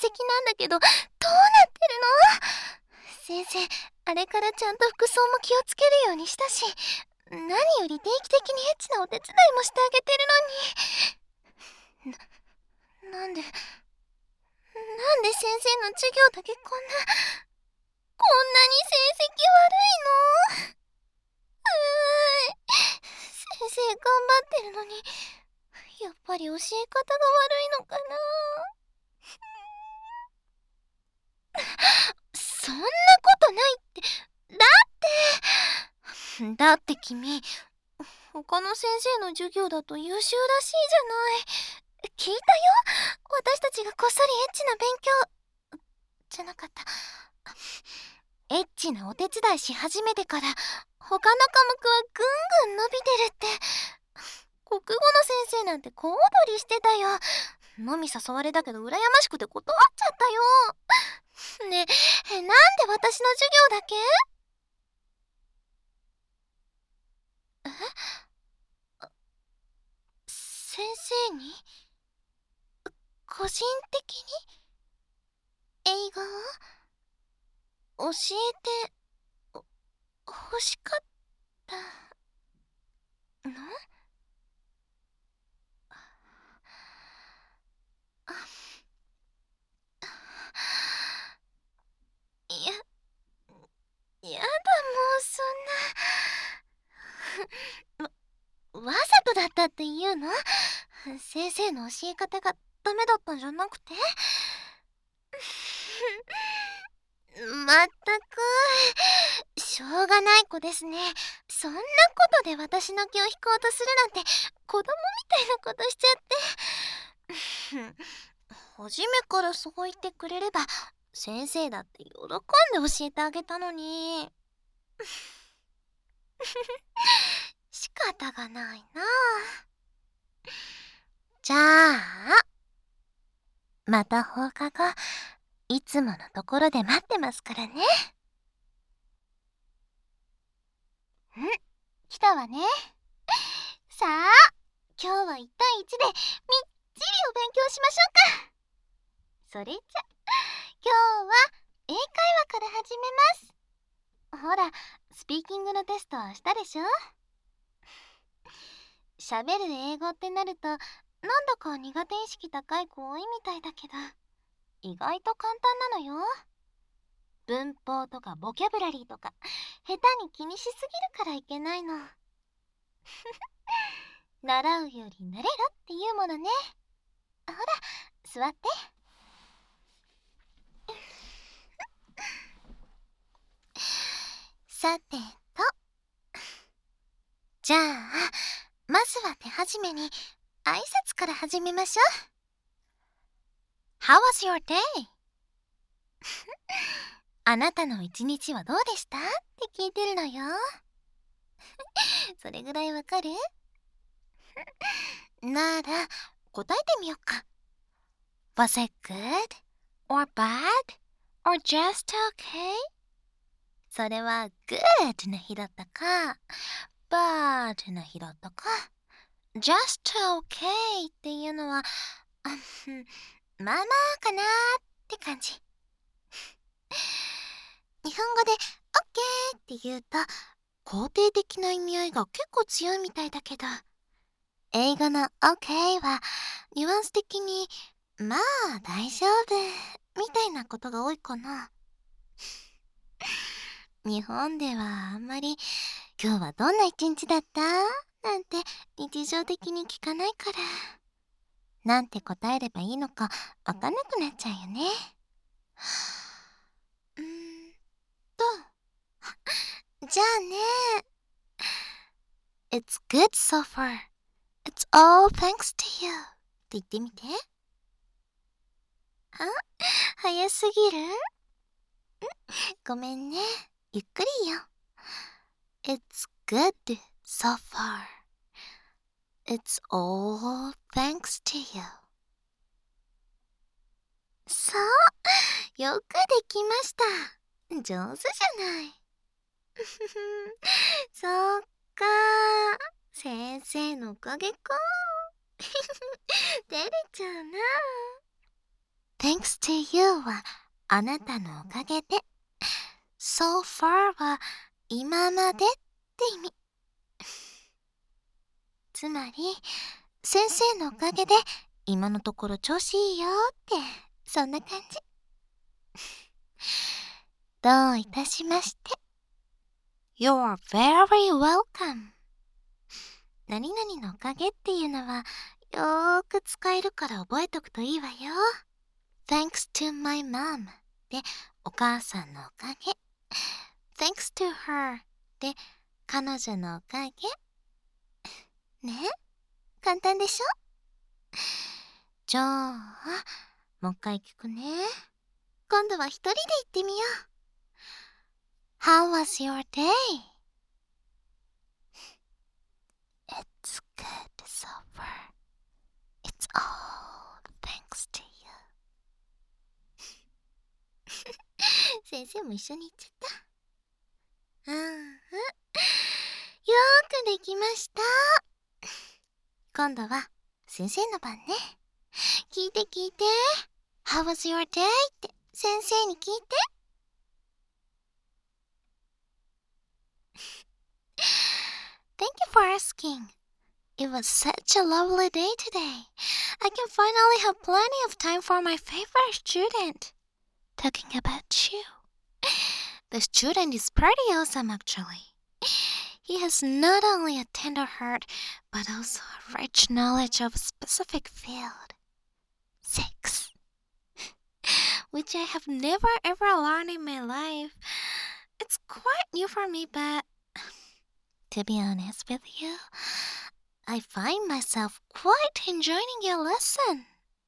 なんだけど、どうなってるの？先生、あれからちゃんと服装も気をつけるようにしたし、何より定期的にエッチなお手伝いもしてあげてるのに。なんで先生の授業だけこんなに成績悪いの？先生頑張ってるのに、やっぱり教え方が悪いのかな？そんなことないって。だって君、他の先生の授業だと優秀らしいじゃない。聞いたよ。私たちがこっそりエッチな勉強じゃなかった。エッチなお手伝いし始めてから他の科目はぐんぐん伸びてるって。国語の先生なんて小躍りしてたよ。飲み誘われたけど羨ましくて断っちゃったよ。ねえ、なんで私の授業だけ？先生に個人的に映画を教えて欲しかったの？いや、やだ、もうそんな。わざとだったって言うの？先生の教え方がダメだったんじゃなくて？まったく、しょうがない子ですね。そんなことで私の気を引こうとするなんて、子供みたいなことしちゃって。初めからそう言ってくれれば、先生だって喜んで教えてあげたのに。仕方がないな。じゃあ、また放課後、いつものところで待ってますからね。来たわね。さあ、今日は1対1でみっちりお勉強しましょうか。それじゃ、今日は英会話から始めます。ほら、スピーキングのテストはしたでしょ？喋る英語ってなると、なんだか苦手意識高い子多いみたいだけど、意外と簡単なのよ。文法とかボキャブラリーとか、下手に気にしすぎるからいけないの。習うより慣れろっていうものね。ほら、座って。さてと。じゃあ、まずは手始めに挨拶から始めましょう。How was your day? あなたの一日はどうでしたって聞いてるのよ。それぐらいわかる？なら、答えてみようか。Was it good? Or bad? Or just okay? それは good な日だったか、bad な日だったか、just okay っていうのは、まあまあかなーって感じ。日本語で OK って言うと、肯定的な意味合いが結構強いみたいだけど、英語の OK はニュアンス的にまあ大丈夫みたいなことが多いかな。日本ではあんまり今日はどんな一日だったなんて日常的に聞かないから、なんて答えればいいのかわかんなくなっちゃうよね。と、じゃあね。It's good so far. It's all thanks to you. って言ってみて。早すぎる？ごめんね。ゆっくりよ。It's good so far. It's all thanks to you. そう、よくできました。上手じゃない。そっか。先生のおかげか。照れちゃうな。 Thanks to you はあなたのおかげで。So far は今までって意味。つまり、先生のおかげで今のところ調子いいよって、そんな感じ。どういたしまして。You're very welcome. 何々のおかげっていうのはよーく使えるから覚えとくといいわよ。Thanks to my mom でお母さんのおかげ。Thanks to her で彼女のおかげ。ね、簡単でしょ？じゃあ、もう一回聞くね。今度は一人で言ってみよう。How was your day? It's good so far. It's all thanks to you. 先生も一緒に言っちゃった。よーくできました。今度は先生の番ね。聞いて聞いて。How was your day? って先生に聞いて。Thank you for asking. It was such a lovely day today. I can finally have plenty of time for my favorite student. Talking about you. The student is pretty awesome actually. He has not only a tender heart, but also a rich knowledge of a specific field. Sex. Which I have never ever learned in my life. It's quite new for me, but to be honest with you, I find myself quite enjoying your lesson.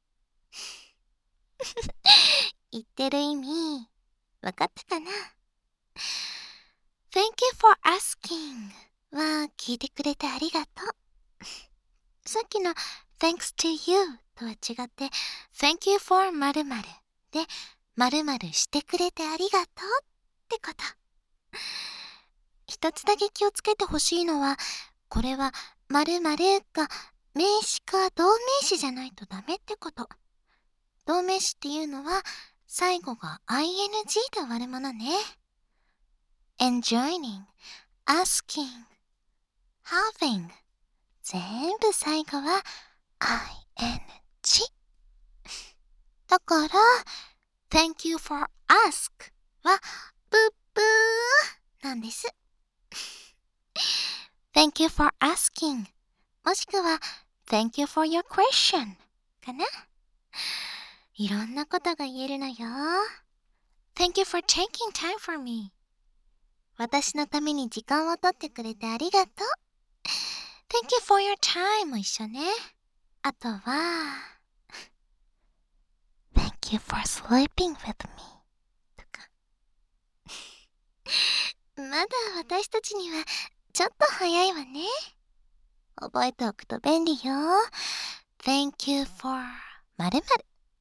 言ってる意味、わかったかな？ Thank you for asking は聞いてくれてありがとう。さっきの Thanks to you とは違って Thank you for 〇〇で〇〇してくれてありがとうってこと。一つだけ気をつけてほしいのは、これは〇〇が名詞か動名詞じゃないとダメってこと。動名詞っていうのは最後が ing で終わるものね。enjoying, asking, having 全部最後は ing だから Thank you for ask はブッブーなんです。Thank you for asking もしくは Thank you for your question かな。いろんなことが言えるのよ。Thank you for taking time for me 私のために時間を取ってくれてありがとう。Thank you for your time も一緒ね。あとはThank you for sleeping with me とか。まだ私たちにはちょっと早いわね。覚えておくと便利よ。Thank you for 〇〇。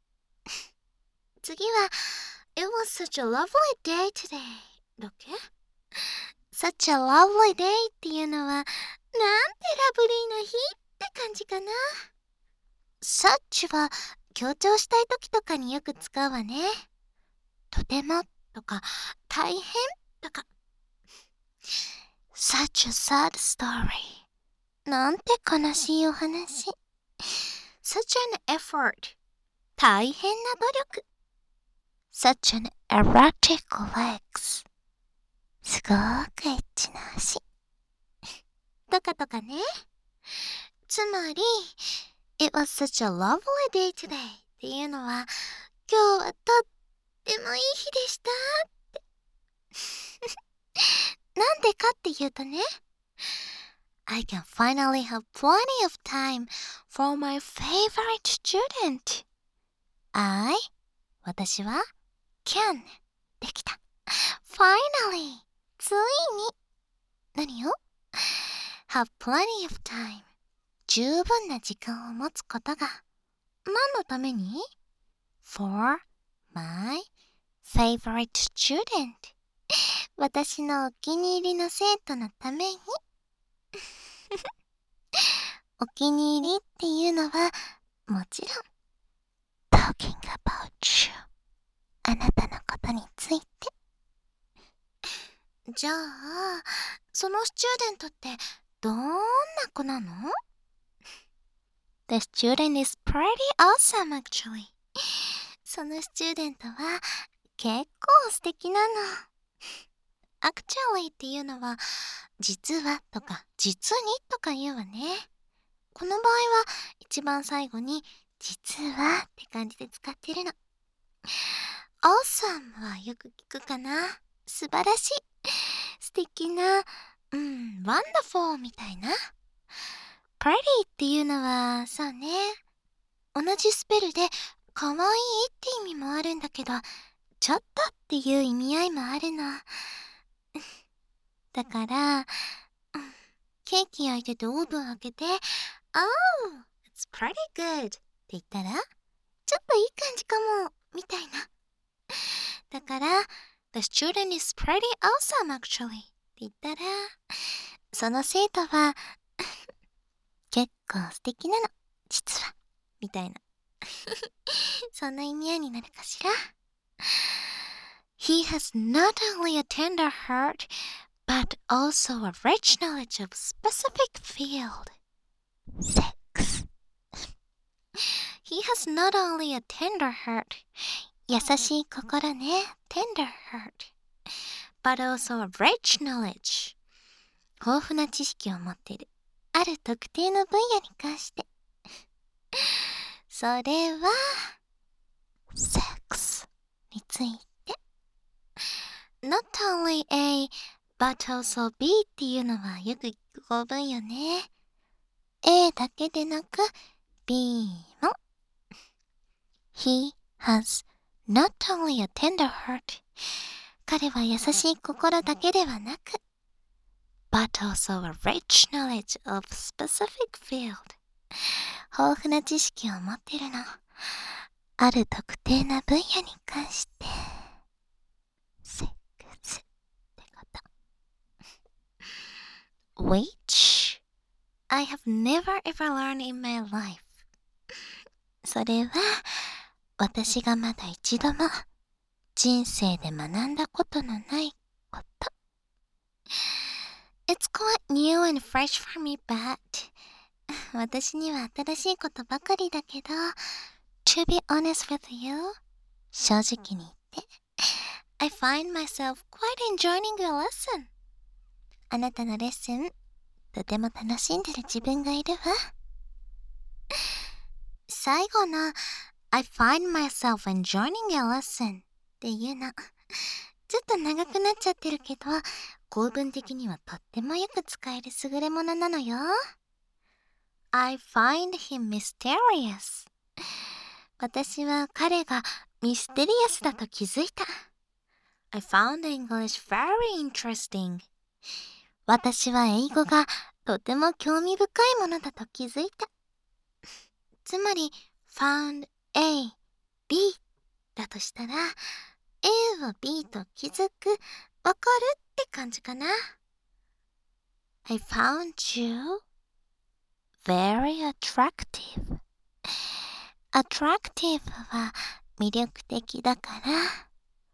次は It was such a lovely day today だっけ？ Such a lovely day っていうのはなんてラブリーな日って感じかな。Such は強調したい時とかによく使うわね。とてもとか大変とか。Such a sad story なんて悲しいお話。Such an effort 大変な努力。Such an erotic legs すごくエッチな足。とかとかね。つまり、It was such a lovely day today っていうのは、今日はとってもいい日でしたって。なんでかっていうとね、I can finally have plenty of time for my favorite student. 私は can できた。Finally ついに何よ have plenty of time 十分な時間を持つことが何のために for my favorite student 私のお気に入りの生徒のためにお気に入りっていうのはもちろん talking about you. あなたのことについて。じゃあ、そのスチューデントってどんな子なの？ The student is pretty awesome actually. そのスチューデントは結構素敵なの。actually っていうのは実はとか実にとか言うわね。この場合は一番最後に実はって感じで使ってるの。awesome はよく聞くかな。素晴らしい。素敵な、wonderful みたいな。pretty っていうのは、そうね。同じスペルで可愛いって意味もあるんだけど、ちょっとっていう意味合いもあるの。だから、ケーキ焼いててオーブン開けて、Oh, it's pretty good って言ったら、ちょっといい感じかも、みたいな。だから、The student is pretty awesome actually って言ったら、その生徒は結構素敵なの、実は、みたいな。そんな意味合いになるかしら。He has not only a tender heart, but also a rich knowledge of specific field. Sex. He has not only a tender heart. 優しい心ね。tender heart. But also a rich knowledge. 豊富な知識を持っている。ある特定の分野に関して。それは、sex について。Not only A, but also B っていうのはよく聞く構文よね。A だけでなく B も。He has not only a tender heart. 彼は優しい心だけではなく、but also a rich knowledge of specific field. 豊富な知識を持っているの。ある特定な分野に関して。セックスってこと。Which I have never ever learned in my life. それは私がまだ一度も人生で学んだことのないこと。It's quite new and fresh for me, but 私には新しいことばかりだけど、To be honest with you, 正直に言って、I find myself quite enjoying your lesson. あなたのレッスン、とても楽しんでる自分がいるわ。最後の I find myself enjoying your lesson っていうの、ちょっと長くなっちゃってるけど、構文的にはとってもよく使える優れものなのよ。I find him mysterious. 私は彼がミステリアスだと気づいた。I found English very interesting. 私は英語がとても興味深いものだと気づいた。つまり、found A, B だとしたら、A を B と気づく、わかるって感じかな。I found you very attractive. attractive は魅力的だから、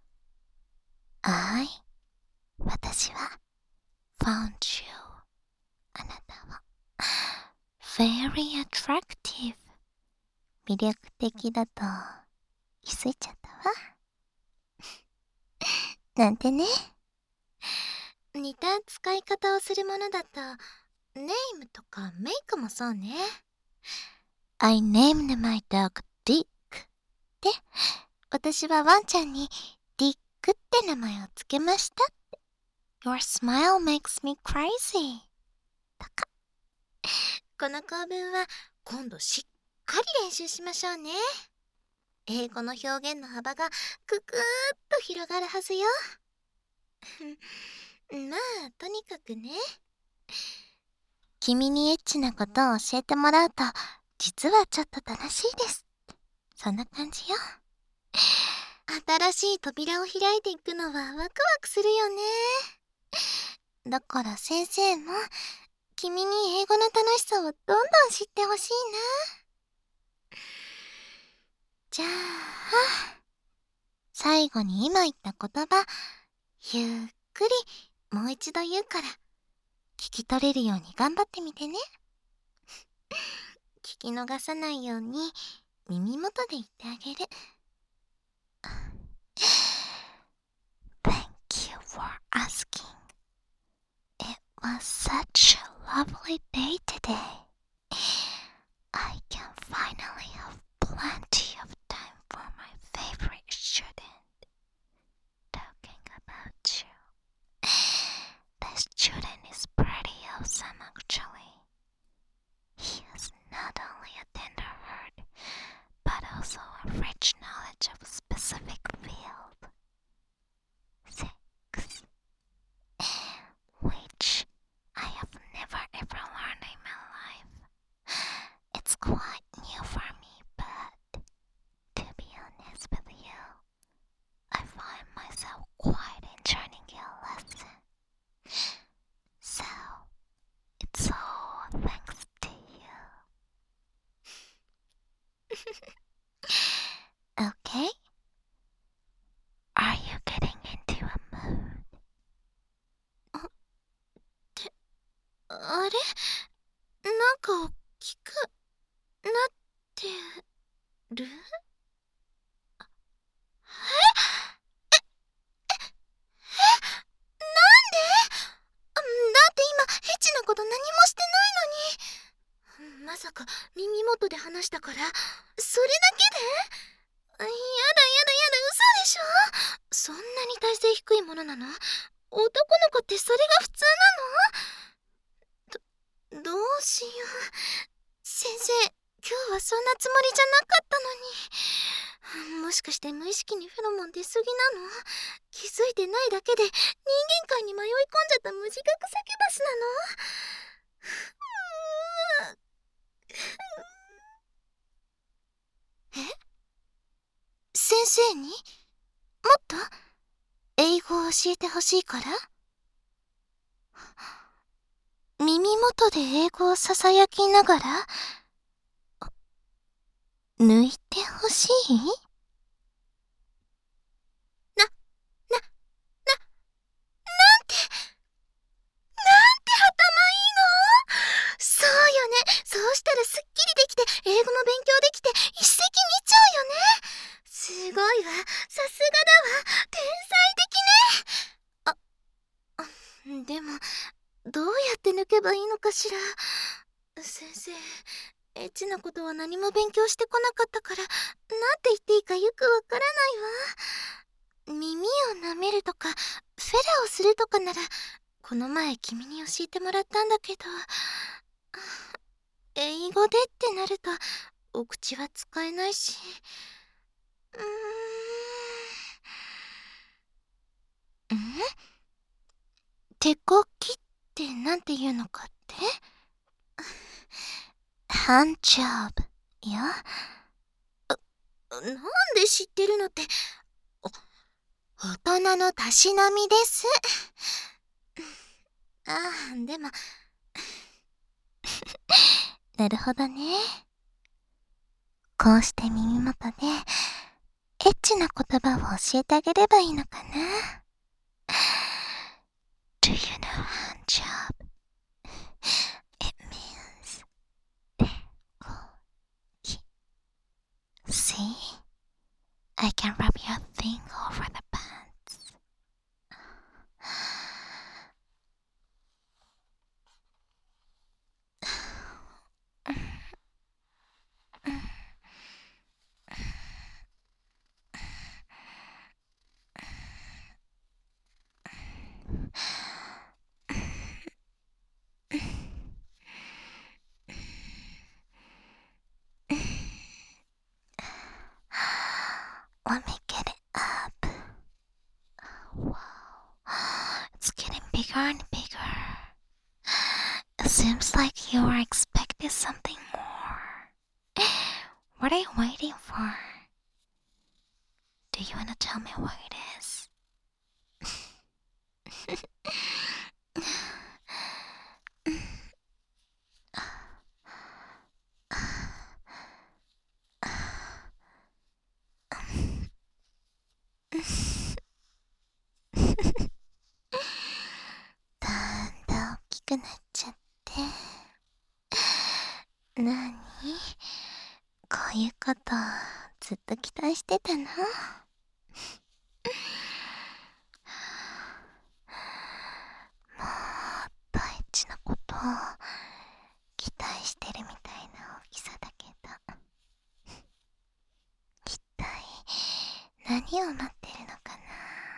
私は found you あなたは very attractive 魅力的だと気づいちゃったわ。なんてね。似た使い方をするものだと、ネームとかメイクもそうね。I named my dog Dick で、私はワンちゃんにディックって名前をつけましたって。Your smile makes me crazy とか。この構文は今度しっかり練習しましょうね。英語の表現の幅がくくーっと広がるはずよ。まあ、とにかくね。君にエッチなことを教えてもらうと、実はちょっと楽しいです。そんな感じよ。新しい扉を開いていくのはワクワクするよね。だから先生も、君に英語の楽しさをどんどん知ってほしいな。 じゃあ、最後に今言った言葉、ゆっくりもう一度言うから、聞き取れるように頑張ってみてね。聞き逃さないように耳元で言ってあげる。Thank you for asking. It was such a lovely day today. I can finally have plenty of time for my favorite student. Talking about you. The student is pretty awesome actually. He has not only a tender heart, but also a rich knowledge of a specific field. 6. Which I have never ever learned in my life. It's quite new for me, but to be honest with you, I find myself quite enjoying your lesson. So, it's all thanks to you. Okay? Are you getting into a mood? あれ？なんか大きくなってる？だって今エッチなこと何もしてないのに。まさか耳元で話したからそれだけで？やだやだやだ、嘘でしょ。そんなに体勢低いものなの？男の子ってそれが普通なの？どうしよう。先生、今日はそんなつもりじゃなかったのに。もしかして無意識にフェロモン出すぎなの？気づいてないだけで人間界に迷い込んじゃった無自覚サキュバスなの？え？先生にもっと英語を教えてほしいから？耳元で英語をささやきながら抜いてほしい？なんて頭いいの？そうよね。そうしたらすっきりできて、英語も勉強できて、一石二鳥よね。すごいわ。さすがだわ。天才的ね。でも、どうやって抜けばいいのかしら。先生、エッチなことは何も勉強してこなかったから、なんて言っていいかよくわからないわ。耳を舐めるとか、フェラをするとかなら、この前君に教えてもらったんだけど、英語でってなるとお口は使えないし、手こきってなんて言うのかって？ハンジョブよ。なんで知ってるのって。大人のたしなみです。でもなるほどね。こうして耳元でエッチな言葉を教えてあげればいいのかな。Do you know hand job? It means See? I can rub your thing over the pants. Let me get it up. Wow. It's getting bigger and bigger. It seems like you are expecting something more. What are you waiting for? Do you want to tell me what it is? くなっちゃって。なに？こういうことずっと期待してたの？もっとエッチなこと期待してるみたいな大きさだけど、一体何を待ってるのかな。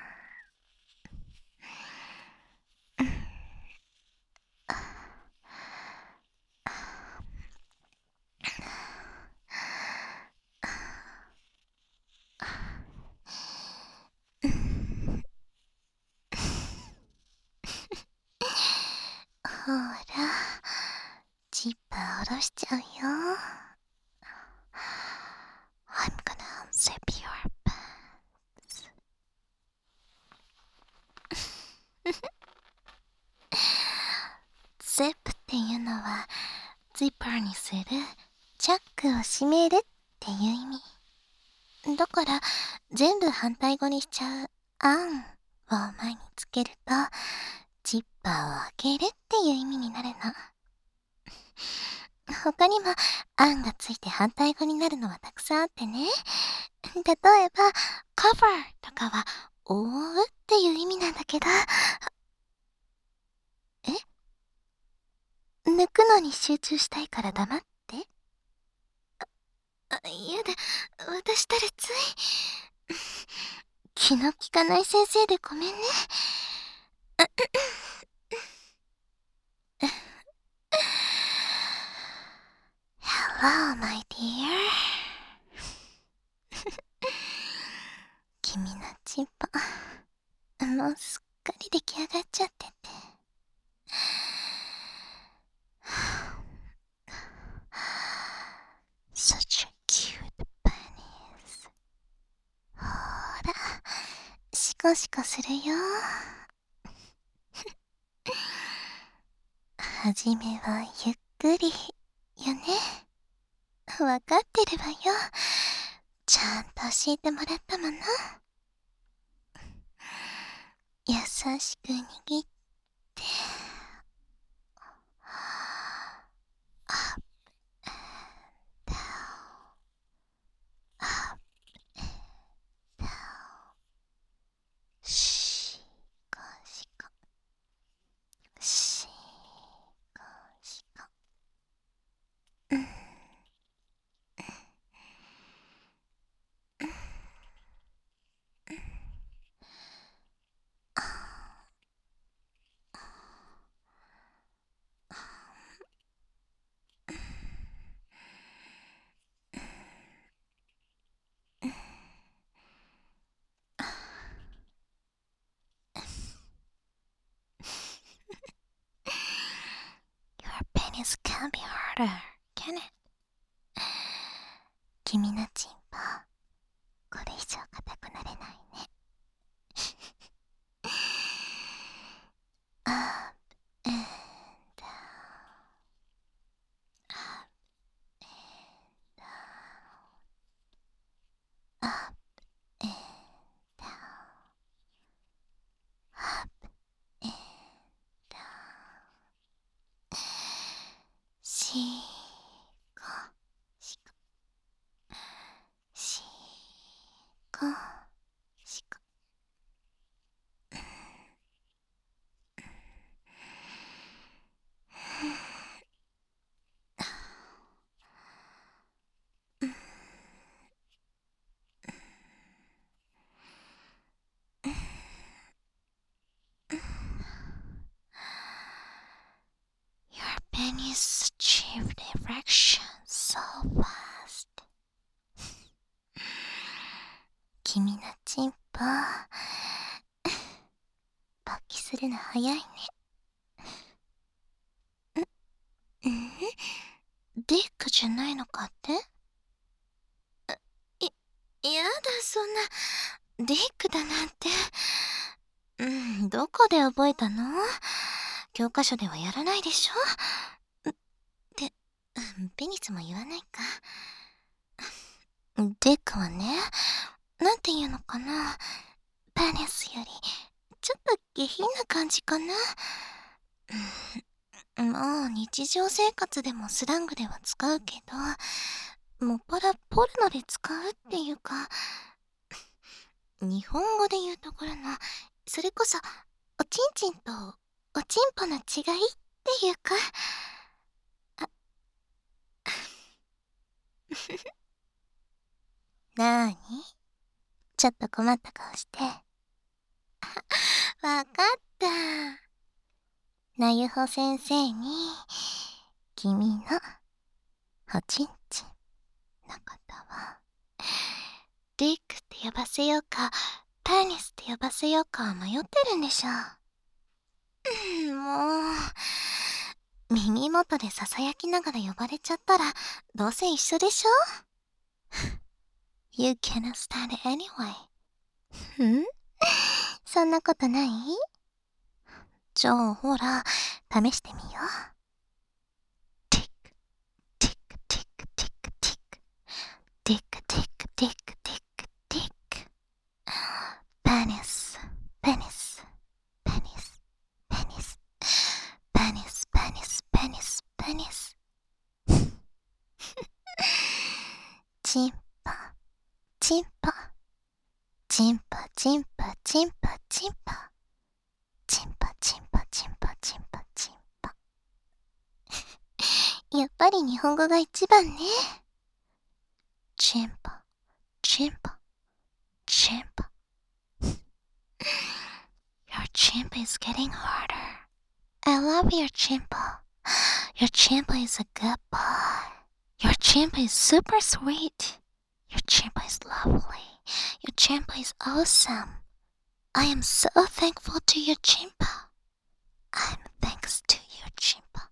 ほら、ジッパー下ろしちゃうよ。I'm gonna unzip your pants. ゼップっていうのは、ジッパーにする、チャックを閉めるっていう意味。だから、全部反対語にしちゃう、アンを前につけると、ジッパーを開けるっていう意味になるの。他にも、アンがついて反対語になるのはたくさんあってね。例えば、cover とかは、覆うっていう意味なんだけど、抜くのに集中したいから黙って。やだ、私たらつい。気の利かない先生でごめんね。Hello, my dear. 君のチンポ、もうすっかり出来上がっちゃってて。Such a cute penis. ほーら、シコシコするよ。はじめはゆっくりよね。わかってるわよ。ちゃんと教えてもらったもの。優しく握って、アップ、ダウン、アップ、ダウン、シコシコ、シコシコ。Your penis can be harder, can it? 君のチンポ、これ以上硬くなれないね。アップ、ダウン、アップ、ダウン、アップ、ダウン、アップ、ダウン、シコシコ、シコシコ。Your penis achieved erection so fast. 君のチンポ、勃起するの早いね。ディックじゃないのかって？やだ、そんな、ディックだなんて。どこで覚えたの？教科書ではやらないでしょ？で、ペニスも言わないか。ディックはね、なんて言うのかな。ペニスより、ちょっと下品な感じかな。 まあ、日常生活でもスラングでは使うけど、もっぱらポルノで使うっていうか、日本語で言うところの、それこそ、おちんちんとおちんぽの違いっていうか、なーに？ちょっと困った顔して。わかった。なゆほ先生に、君のおちんちんのことは、ディックって呼ばせようか、ペニスって呼ばせようか迷ってるんでしょ。もう、耳元で囁きながら呼ばれちゃったら、どうせ一緒でしょ？ You cannot stand it anyway. ん？そんなことない？じゃあ、ほら、試してみよう。ティック、ティック、ティック、ティック、ティック。ティック、ティック、ティック、ティック、ティック。ペニス、ペニス、ペニス、ペニス。ペニス、ペニス、ペニス、ペニス。チンパ、チンパ。チンパ、チンパ、チンパ、チンパ。チンパ、チンパ、チンパ、チンパ、チンパ。やっぱり日本語が一番ね。チンパ、チンパ、チンパ。Your chimp is getting harder. I love your chimpa. Your chimpa is a good boy. Your chimpa is super sweet. Your chimpa is lovely. Your chimpa is awesome. I am so thankful to your chimpa. I'm thanks to your chimpa.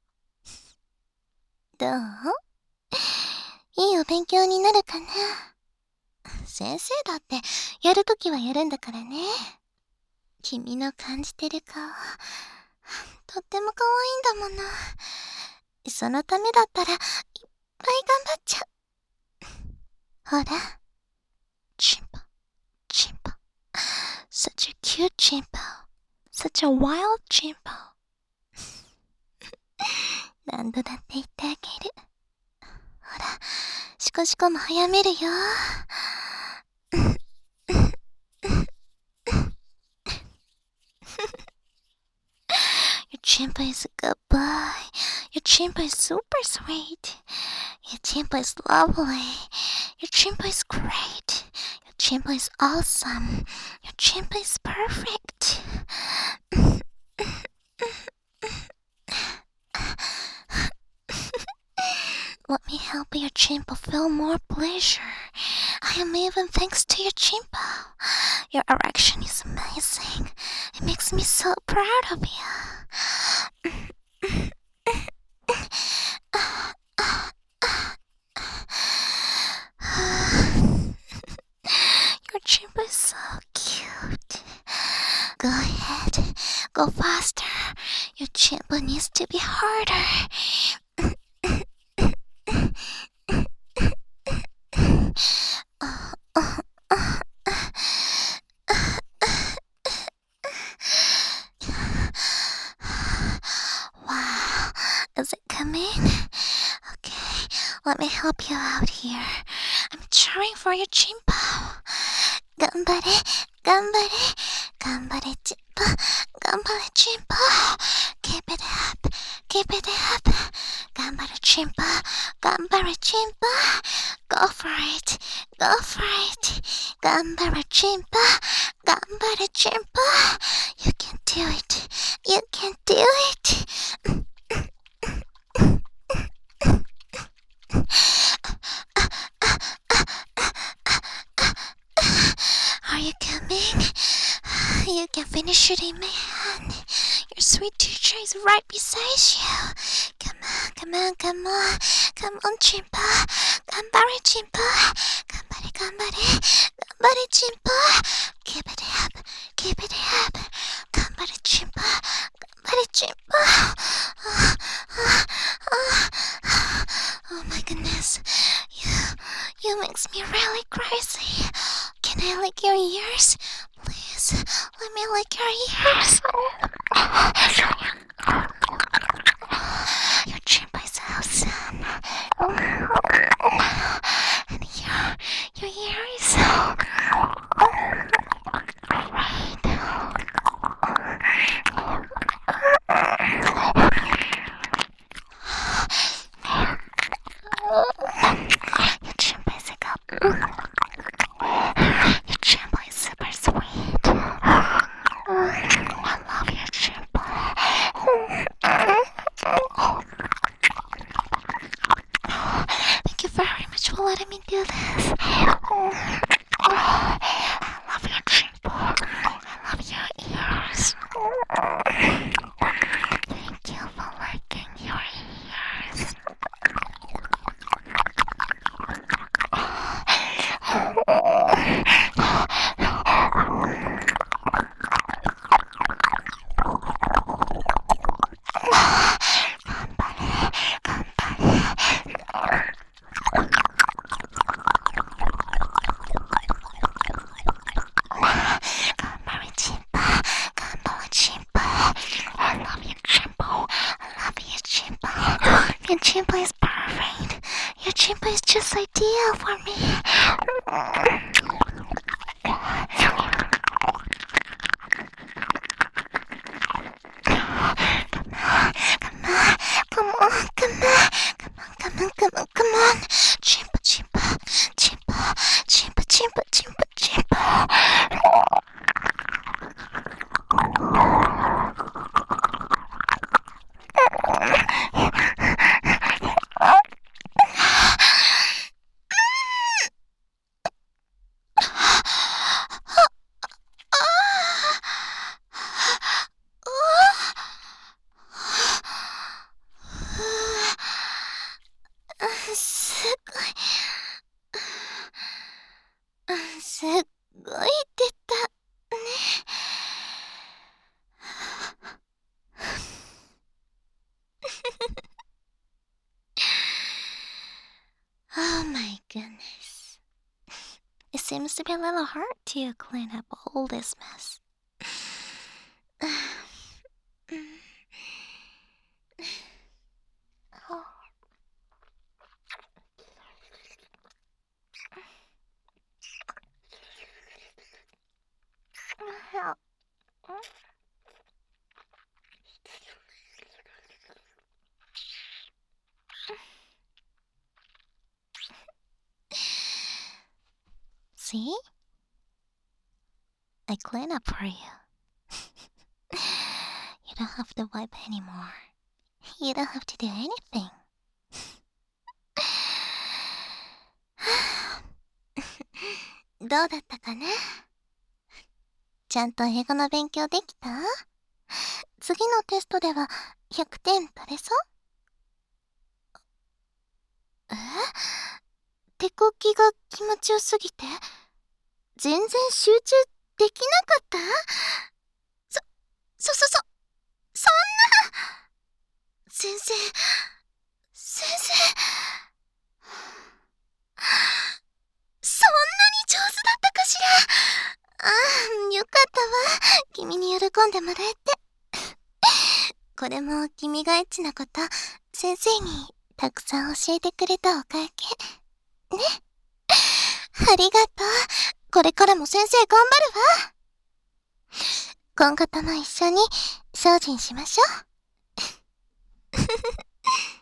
どう？いいお勉強になるかな？先生だってやるときはやるんだからね。君の感じてる顔、とっても可愛いんだもの。そのためだったらいっぱい頑張っちゃう。ほら、チンパ、チンパ。Such a cute chimpa. Such a wild chimpa. 何度だって言ってあげる。ほら、シコシコも早めるよ。Your chimpa is a good boy. Your chimpa is super sweet. Your chimpa is lovely. Your chimpa is great. Your chimpa is awesome. Your chimpa is perfect. Let me help your chimpa feel more pleasure. I am even thanks to your chimpa. Your erection is amazing. It makes me so proud of you. Your chimpa is so cute. Go ahead. Go faster. Your chimpa needs to be harder. Wow, is it coming? Okay, let me help you out here. I'm cheering for your chimpa. 頑張れ、頑張れ、頑張れチンパ、頑張れチンパ。Keep it up, keep it up. 頑張れチンパ、頑張れチンパ。Go for it, go for it. 頑張れチンパ、頑張れチンパ。You can do it, you can do it. Are you coming? You can finish it in my hand. Your sweet teacher is right beside you. Come on, come on, come on. Come on, chimpa. 頑張れ、チンパ。頑張れ、頑張れ。頑張れ、チンパ。Keep it up, keep it up. 頑張れ、チンパ。頑張れ、チンパ。Oh my goodness. You makes me really crazy. Can I lick your ears? Please, let me lick your ears. Thank you for working your ears. I love you, Chimpo. I love you, Chimpo. Your Chimpo is perfect. Your Chimpo is just ideal for me. Come on. Chimpa, chimpa, chimpa, chimpa, chimpa, chimpa, chimpa.すっごい出たね。Oh my goodness. It seems to be a little hard to clean up all this mess. See? I clean up for you. You don't have to wipe anymore. You don't have to do anything. どうだったかな？ちゃんと英語の勉強できた？次のテストでは100点取れそう？手こきが気持ちよすぎて全然集中できなかった？そんな！先生そんなに上手だったかしら？よかったわ。君に喜んでもらえて。これも君がエッチなこと先生にたくさん教えてくれたおかげね。ありがとう。これからも先生頑張るわ。今後とも一緒に精進しましょう。